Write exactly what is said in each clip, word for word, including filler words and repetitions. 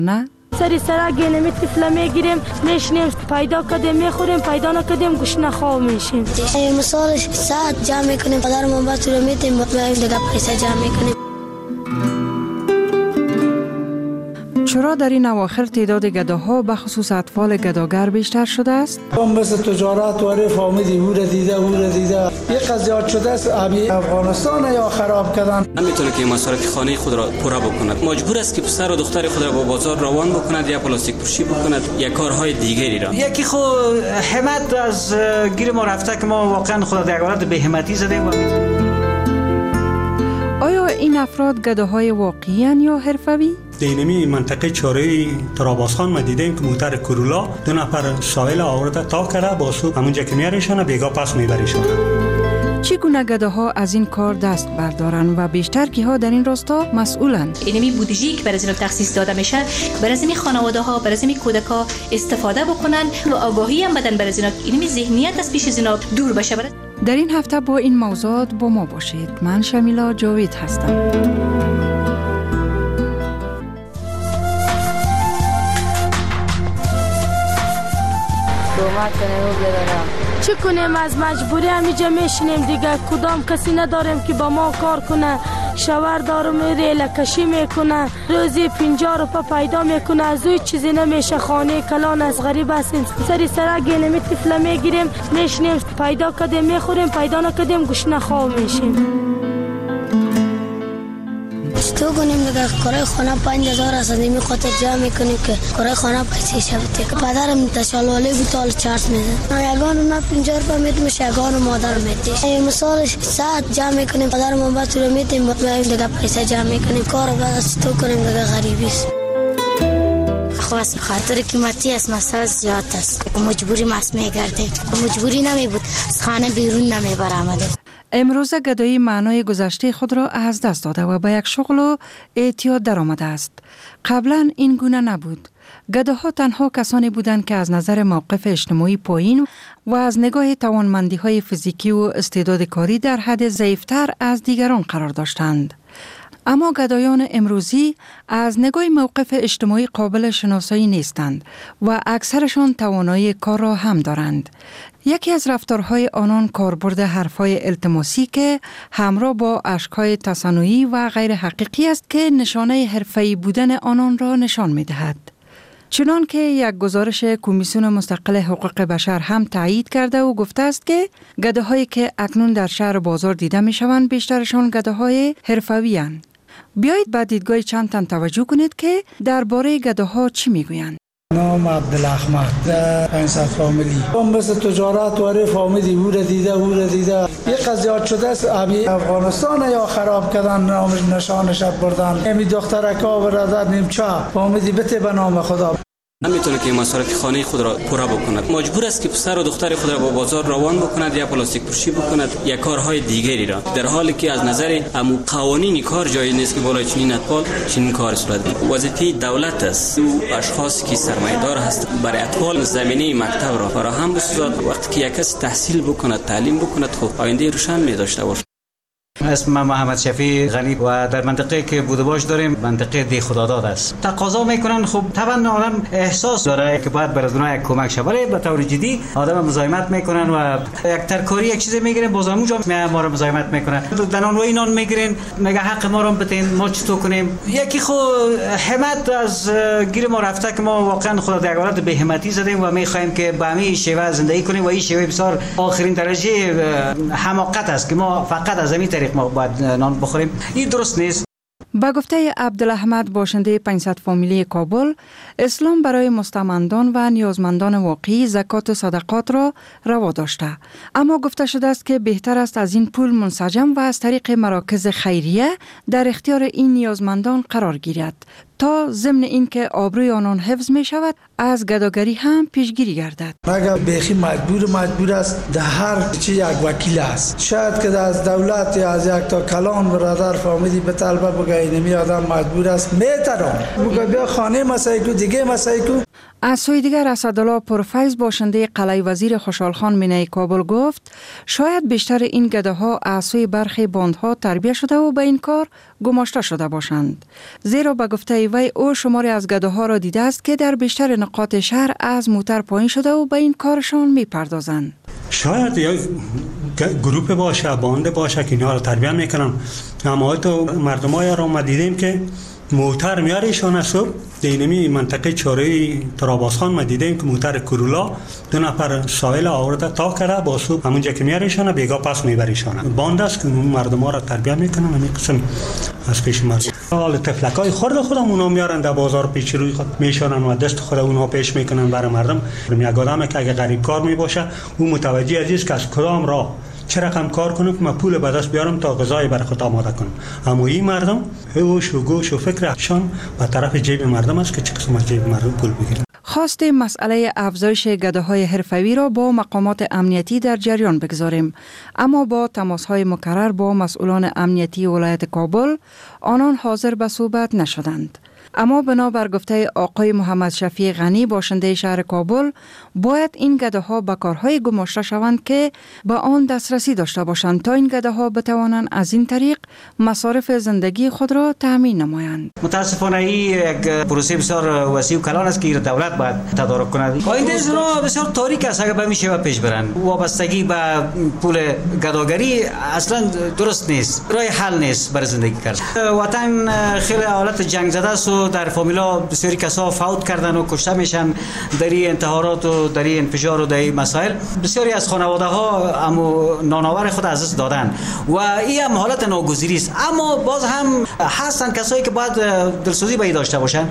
نه سری سرا گلمی طفله میگیریم میشنیم پیدا کردیم میخوریم پیدا نکردیم گشنه خواب میشیم. مثالش ساعت جمع میکنیم پدرمون با تو رو میتیم مطمئن دیگه پیسه جمع میکنیم. چرا در این اواخر تعداد گداها به خصوص اطفال گداگر بیشتر شده است؟ هم مثل تجارت و رف آمدی او را دیده او را دیده یک قضیات شده است ابی افغانستان یا خراب کردن. نمیتونه که مصارف خانه خود را پورا بکند، مجبور است که پسر و دختر خود را با بازار روان بکند یا پلاستیک پوشی بکند یا کارهای دیگری را. یکی خو همت از گیر ما رفته که ما واقعا خود در حالت به همتی زدیم. و آیا این افراد گداهای واقعی ان یا حرفوی؟ دینمی منطقه چاره تراباسخان ما دیدیم که موتر کورولا دو نفر ساحل آورده تا کرده با سو همونجا که میارشانه بیگا پس میبریشانه. چگونه گداها از این کار دست بردارن و بیشتر کیها در این راستا مسئولند؟ اینمی بودجه‌ای که برای اینا تخصیص داده میشه برای این خانواده ها برای این کودکا استفاده بکنن و آگاهی هم بدن برای اینا اینمی ذهنیت از پیش از اینا دور بشه. در این هفته با این موضوعات با ما باشید. من شمیلا جاوید هستم. چی کنیم از مجبوری همیجا میشینیم دیگه کدام کسی نداریم که با ما کار کنه. شوهر دارم ریله کشی میکنه روزی پنجاه روپا پیدا میکنه از اوی چیزی نمیشه خانه کلان از غریب هستیم سری سرا گلمی طفله میگیریم میشنیم پیدا کردیم میخوریم پیدا نکردیم گشنه خواب میشیم. تو کنیم دیگه کارای خانه پنج هزار است نمی خاطر جمع میکنیم که کارای خانه پیسه شبته که پدرم تشالوالی بود تا چارت میده یگان اونا پنجاه روپا میدمش یگان مادر میدیش مثالش ساعت جمع میکنیم پدرمون با تو رو میدیم مطمئن دیگه پیسه جمع میکنیم کار بعد از تو کنیم دیگه غریبی است. خواست خاطر قیمتی است مسئله زیاد است مجبوری ماست میگرده مجبوری نمی بود از خانه بیرون نمی برآمده. امروزه گدایی معنای گذشته خود را از دست داده و به یک شغل و اعتیاد در آمده است. قبلا این گونه نبود. گداها تنها کسانی بودند که از نظر موقف اجتماعی پایین و از نگاه توانمندی های فیزیکی و استعداد کاری در حد ضعیفتر از دیگران قرار داشتند. اما گدایان امروزی از نگاه موقف اجتماعی قابل شناسایی نیستند و اکثرشان توانایی کار را هم دارند. یکی از رفتارهای آنان کاربرد حرفهای التماسی که همراه با اشک‌های تصنعی و غیر حقیقی است که نشانه حرفه‌ای بودن آنان را نشان می‌دهد. چنان که یک گزارش کمیسیون مستقل حقوق بشر هم تایید کرده و گفته است که گداهایی که اکنون در شهر بازار دیده می‌شوند بیشترشان گداهای حرفه‌ای اند. بیایید به دیدگاه چند تن توجه کنید که درباره گداها چی میگویند. نام عبدالاحمد پنجصد فامیلی هم مثل تجارت و رف آمدی او را دیده او را دیده یک قضیات شده است ابی افغانستان یا خراب کردن نامش نشانش بردن امی دخترکا برادر نیمچه آمدی بته به نام خدا. نمیتونه که مصارف خانه خود را پورا بکند، مجبور است که پسر و دختر خود را با بازار روان بکند یا پلاستیک پوشی بکند یا کارهای دیگری را، در حالی که از نظر امو قوانین کار جای نیست که بالای چنین اطفال چنین کار صورت بگیرد. وظیفه دولت است او اشخاصی که سرمایه‌دار هستند برای اطفال زمینه مکتب را فراهم بسازد. وقتی که یک کس تحصیل بکند تعلیم بکند خب آینده روشن می داشته باشد. اسم من محمد شفیع غنی و در منطقه که بوده باش داریم منطقه دی خداداد است. تقاضا میکنن خب طبعا آدم احساس داره که باید برای اونها یک کمک شه، ولی به طور جدی آدم مزاحمت میکنن و یک ترکاری یک چیز میگیرن باز اونجا ما رو مزاحمت میکنن. دنان و اینان میگیرن میگه حق ما رو بتین ما چطور کنیم. یکی خو همت از گیر ما رفته که ما واقعا خود در حالت به همتی زدیم و میخوایم که به همین شیوه زندگی کنیم و این شیوه بسیار آخرین درجه حماقت است که ما فقط از همین طریق ما باید نان بخوریم. این درست نیست. با گفته عبدالاحمد باشنده پنجصد فامیلی کابل، اسلام برای مستمندان و نیازمندان واقعی زکات و صدقات را روا داشته، اما گفته شده است که بهتر است از این پول منسجم و از طریق مراکز خیریه در اختیار این نیازمندان قرار گیرد تا ضمن اینکه آبروی آنان حفظ می شود از گداگری هم پیشگیری گردد. اگر بیخی مجبور مجبور است در هر چی یک وکیل است، شاید که از دولت یا از یک تا کلان برادر فامیلی به طلبه بگه اینمی آدم مجبور است میتران بگه بیا خانه مسایکو دیگه مسایکو. از سوی دیگر اسدالله پرفیض باشنده قلعه وزیر خوشحال خان مینه کابل گفت شاید بیشتر این گده ها از سوی برخی باندها تربیت شده و به این کار گماشته شده باشند. زیرا به گفته وی او شماری از گده ها را دیده است که در بیشتر نقاط شهر از موتر پایین شده و به این کارشان می پردازند. شاید یک گروپ باشه، باند باشه که اینا رو تربیت میکنن. اما تو مردم های را ما دیدیم که موتر میاریشان صبح دینمی منطقه چاره تراباس خان ما دیدیم که موتر کرولا دو نفر سایل آورده تا کرده با صبح همونجا که میاریشان بیگا پس میبریشان. باند است که مردم ها را تربیت میکنن. همین قسم از پیش مردم حال تفلکای خورد خودم اونا میارن در بازار پیش روی خود میشانن و دست خود اونها پیش میکنن برای مردم. یک آدم که اگه غریب کار میباشه اون متوجه عزیز که از کدام راه چه رقم کار کنم که من پول به دست بیارم تا غذای برای خود آماده کنم. اما این مردم هوش و گوش و فکرشان به طرف جیب مردم است که چه قسم از جیب مردم پول بگیرن. خواست مسئله افزایش گداهای حرفوی را با مقامات امنیتی در جریان بگذاریم، اما با تماس‌های مکرر با مسئولان امنیتی ولایت کابل آنان حاضر به صحبت نشدند. اما بنابر گفته آقای محمد شفیع غنی باشنده شهر کابل باید این گداها به کارهای گماشته شوند که به آن دسترسی داشته باشند تا این گداها بتوانند از این طریق مصارف زندگی خود را تامین نمایند. متاسفانه این یک پروسه بسیار وسیع و کلان است که دولت باید تدارک کند. آینده زنا بسیار تاریک است اگر به میشه و پیش برند. وابستگی به پول گداگری اصلا درست نیست، راه حل نیست برای زندگی کردن. وطن خیلی حالت جنگ زده است و در فامیلا بسیاری کسا فوت کردن و کشته میشن در این انتحارات و در این انفجار و در این مسائل. بسیاری از خانواده ها امو نانآور خود از دست دادن و این هم حالت ناگزیری است. اما باز هم هستن کسایی که باید دلسوزی به داشته باشن.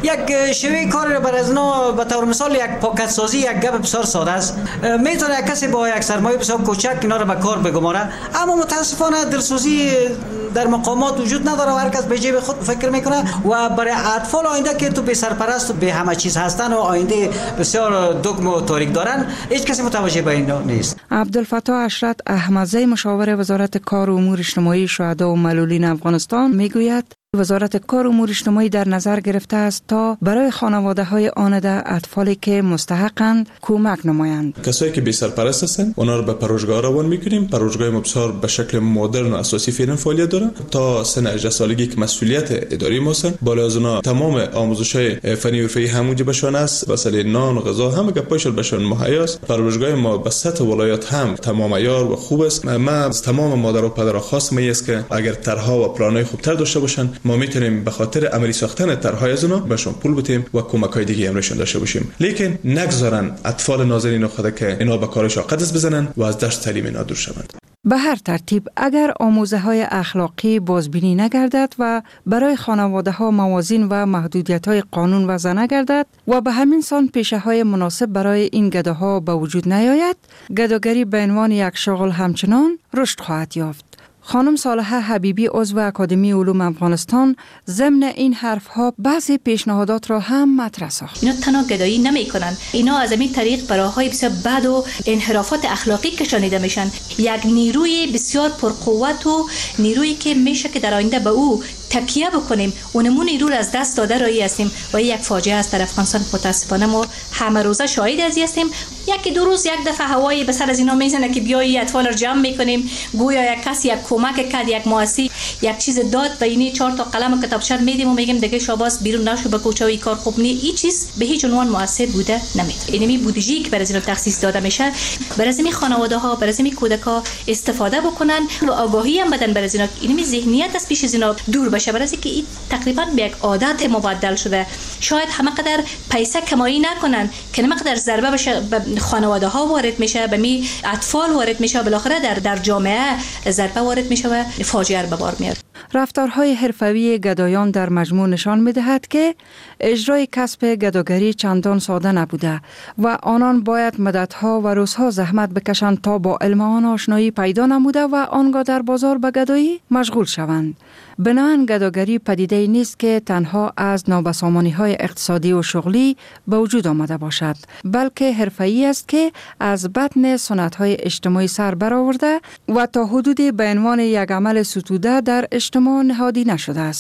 یک شیوه کار برای از اینا به طور مثال یک پاکت سازی یک گپ بسیار ساده است. میتونه یک کسی با یک سرمایه بسیار کوچک اینا رو به کار بگماره، اما متاسفانه دلسوزی در مقامات وجود نداره و هر کس به جیب خود فکر میکنه و برای اطفال آینده که تو به سرپرست و به همه چیز هستن و آینده بسیار دگم و تاریک دارن هیچ کسی متوجه به این نیست. عبدالفتاح اشرت احمدزی مشاور وزارت کار و امور اجتماعی شهدا و معلولین افغانستان میگوید وزارت کار و امور اجتماعی در نظر گرفته است تا برای خانواده های آنده اطفالی که مستحقند کمک نمایند. کسایی که بی سرپرست هستند اونا رو به پروژگاه روان میکنیم. پروژگاه ما بسیار به شکل مدرن و اساسی فعلا فعالیت داره تا سن هجده سالگی که مسئولیت اداری ما هستند. بالا از اونا تمام آموزش‌های فنی و حرفه‌ای همونجا بهشون است، مثلا نان و غذا همه گپایشون بهشون مهیا است. پروژگاه ما به سطح ولایت هم تمام عیار و خوب است. ما از تمام مادر و پدرها خواست می است که اگر طرح‌ها و پلان‌های خوبتر داشته باشن ما میتونیم به خاطر عملی ساختن طرح‌های از اونا بهشون پول بدیم و کمک‌های دیگه امرشون داشته باشیم. لیکن نگذارن اطفال نازنین خود که اینا به کارش قدس بزنن و از درس تعلیم اینا دور شوند. به هر ترتیب اگر آموزه های اخلاقی بازبینی نگردد و برای خانواده ها موازین و محدودیت های قانون وضع نگردد و به همین سان پیشه های مناسب برای این گده ها به وجود نیاید، گداگری به عنوان یک شغل همچنان رشد خواهد یافت. خانم صالحه حبیبی عضو اکادمی علوم افغانستان ضمن این حرفها بعضی پیشنهادات را هم مطرح ساخت. اینا تنها گدایی نمیکنن، اینا از این طریق برای های بسیار بد و انحرافات اخلاقی کشانیده میشن. یک نیروی بسیار پرقوت و نیرویی که میشه که در آینده به او تکیه بکنیم. اونمون نیرو را از دست داده رایی هستیم و یک فاجعه است در افغانستان. متاسفانه ما همه روزه شاهد از هستیم. یکی دو روز یک دفعه هوایی به سر از اینا میزنه که بیایی اطفال رو جمع میکنیم، گویا یک کسی یک کمک کرد، یک مؤسسه یک چیز داد و اینی چهار تا قلم و کتابچه میدیم و میگیم دیگه شاباس بیرون نشو به کوچه و این کار خوب نیست. این چیز به هیچ عنوان مؤثر بوده نمیتونه. اینمی بودجه‌ای که برای اینا تخصیص داده میشه برای این خانواده ها، برای این کودکا استفاده بکنن و آگاهی هم بدن برای اینا. اینمی ذهنیت از پیش از اینا دور بشه، برای اینکه این تقریبا به یک عادت مبدل شده. شاید همه قدر پیسه کمایی نکنن که همه قدر ضربه بشه به خانواده ها وارد میشه، به می اطفال وارد میشه و بالاخره در در جامعه ضربه وارد میشه و فاجعه به بار میاد. رفتارهای حرفوی گدایان در مجموع نشان می‌دهد که اجرای کسب گداگری چندان ساده نبوده و آنان باید مدت‌ها و روزها زحمت بکشند تا با علم آن آشنایی پیدا نموده و آنگاه در بازار به گدایی مشغول شوند. بنابراین گداگری پدیده نیست که تنها از نابسامانی‌های اقتصادی و شغلی به وجود آمده باشد، بلکه حرفه‌ای است که از بطن سنت‌های اجتماعی سر برآورده و تا حدودی به عنوان یک عمل ستوده در اجتماع نهادی نشده است.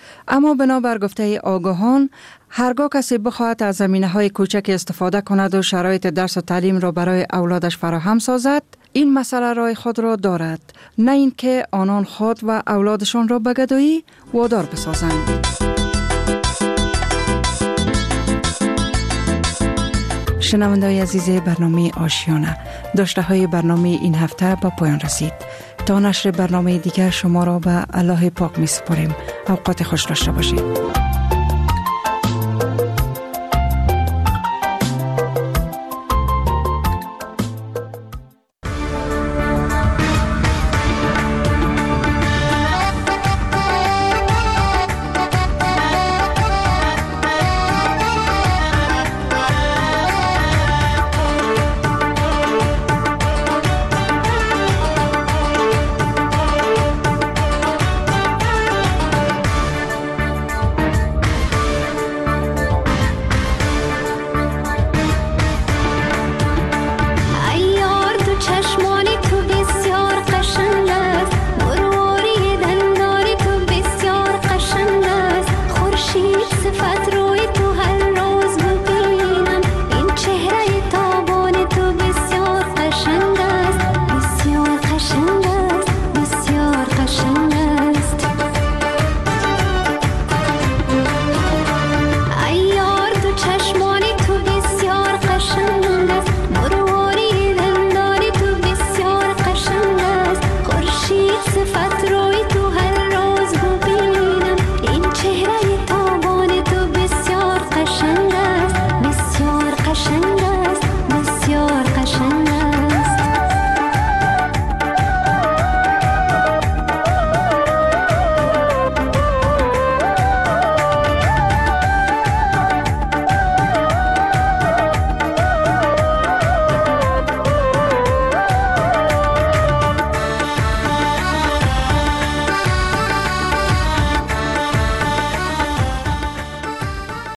اما بنابر گفته آگاهان هرگاه کسی بخواهد از زمینه‌های کوچک استفاده کند و شرایط درس و تعلیم را برای اولادش فراهم سازد، این مسئله رای خود را دارد، نه اینکه آنان خود و اولادشان را به گدایی وادار بسازند. شنونده‌های عزیز برنامه آشیانه، داشته های برنامه این هفته با پایان رسید. تا نشر برنامه دیگر شما را به الله پاک می سپاریم. اوقات خوش داشته باشید.